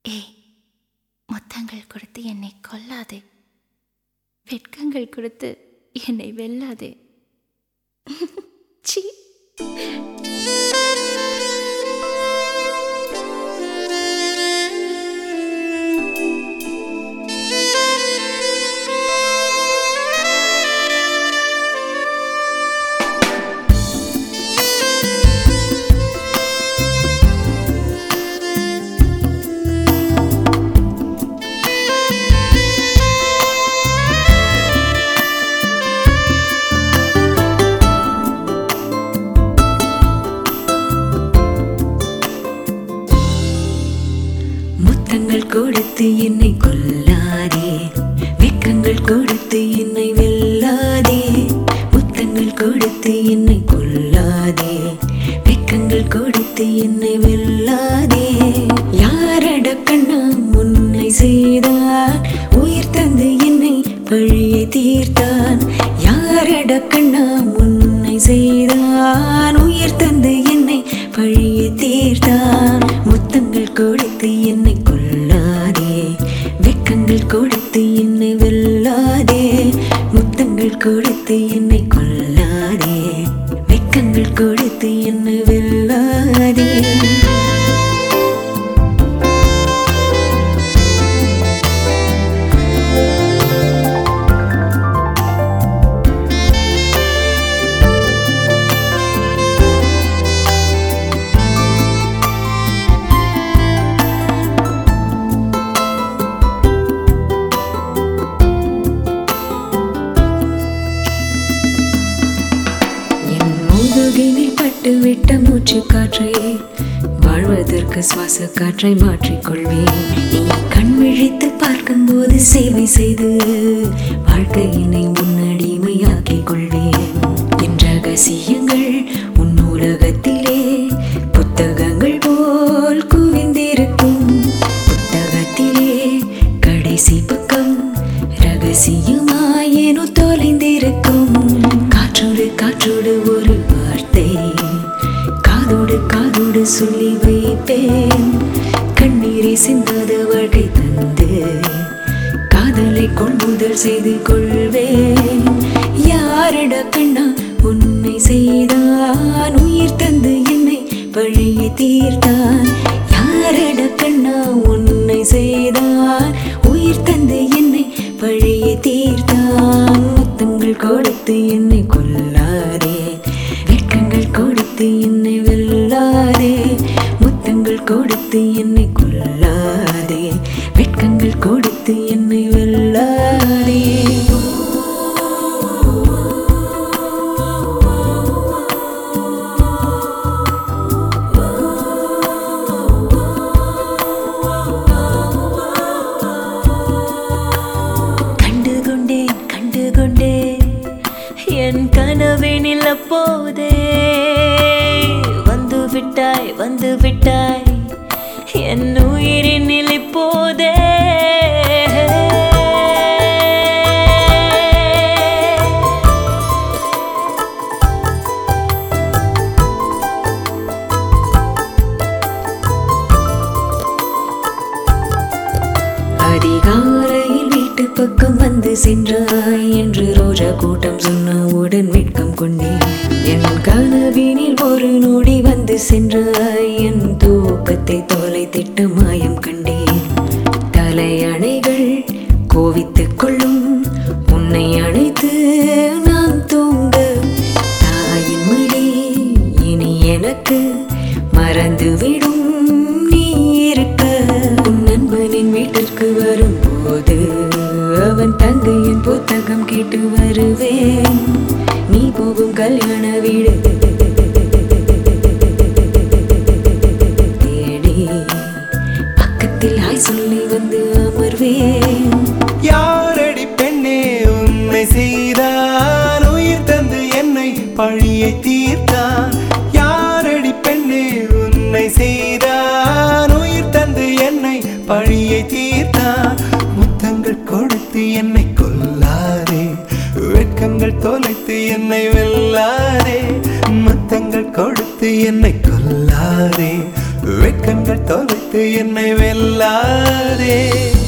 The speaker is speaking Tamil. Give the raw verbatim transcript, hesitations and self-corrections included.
ஏய், முத்தங்கள் கொடுத்து என்னை கொல்லாதே, வெட்கங்கள் கொடுத்து என்னை வெல்லாதே. சீ. முத்தங்கள் கொடுத்து என்னை கொல்லாதே, வெட்கங்கள் கொடுத்து என்னை வெல்லாதே. முத்தங்கள் கொடுத்து என்னை கொல்லாதே, வெட்கங்கள் கொடுத்து என்னை வெல்லாதே. யாரட கண்ணா முன்னை செய்தான், உயிர் தந்து என்னை பழியை தீர்த்தான். யாரட கண்ணா முன்னை செய்தான், உயிர் தந்து என்னை பழியை தீர்த்தான். முத்தங்கள் கொடுத்து என்னை கொல்லாதே, வெட்கங்கள் கொடுத்து என்னை வெல்லாதே. முத்தங்கள் கொடுத்து என்னை கொல்லாதே, வெட்கங்கள் கொடுத்து என்னை வெல்லாதே. முதுகினில் பட்டுவிட்ட மூச்சு காற்றை, வாழ்வதற்கு சுவாச காற்றை மாற்றிக்கொள்வேன். நீ கண் விழித்து பார்க்கும் போது சேவை செய்து வாழ்க்கையினை முன்னடிமையாக்கிக் கொள்வேன். என் ரகசியங்கள் உன் நூலகத்திலே புத்தகங்கள் போல் குவிந்திருக்கும். புத்தகத்திலே கடைசி பக்கம் ரகசியமாயேனோ தொலைந்திருக்கும். காற்றோடு காற்றோடு ஒரு வார்த்தை, காதோடு காதோடு சொல்லி வைப்பேன். கண்ணீரை சிந்தாத வாழ்க்கை தந்து காதலை கொள்முதல் செய்து கொள்வேன். யாரட கண்ணா உன்னை செய்தான், உயிர் தந்து என்னை பழியை தீர்த்தான். யாரட கண்ணா உன்னை செய்தான், உயிர் தந்து என்னை பழியை தீர்த்தான். முத்தங்கள் கொடுத்து என்னை கொல்லாதே, வெட்கங்கள் கொடுத்து என்னை வெல்லாதே. முத்தங்கள் கொடுத்து என்னை கொல்லாதே, வெட்கங்கள் கொடுத்து என்னை வெல்லாதே. கண்டுகொண்டேன் கண்டுகொண்டேன் என் கனவினில் அப்போதே, வந்து விட்டாய் வந்து விட்டாய் என் உயிரினில் இப்போதே. அதிகாலையில் வீட்டு பக்கம் வந்து சென்றாய் என்று ரோஜா கூட்டம் சொன்னவுடன் வெட்கம் கொண்டேன். என் கனவினில் ஒரு நொடி வந்து சென்றாய், என் தூக்கத்தை தொலைத்திட்ட மாயம் கண்டேன். தலையணைகள் கோவித்துக் கொள்ளும் உன்னை அணைத்து நான் தூங்க, தாயின் மடி இனி எனக்கு மறந்துவிடும் நீ இருக்க. உன் நண்பனின் வீட்டிற்கு வரும்போது அவன் தங்கையின் புத்தகம் கேட்டு வருவேன். நீ போகும் கல்யாண வீடு தேடி பக்கத்தில் ஆய் சொல்லி வந்து அமர்வேன். யாரடி பெண்ணே உன்னை செய்தான், உயிர் தந்து என்னை பழியை தீர்த்தான். யாரடி பெண்ணே உன்னை செய்தான், உயிர் தந்து என்னை பழியை தீர்த்தான். முத்தங்கள் கொடுத்து என்னை கொல்லாதே, வெட்கங்கள் தொலைத்து என்னை வெல்லாதே. முத்தங்கள் கொடுத்து என்னை கொல்லாதே, வெட்கங்கள் தொலைத்து என்னை வெல்லாதே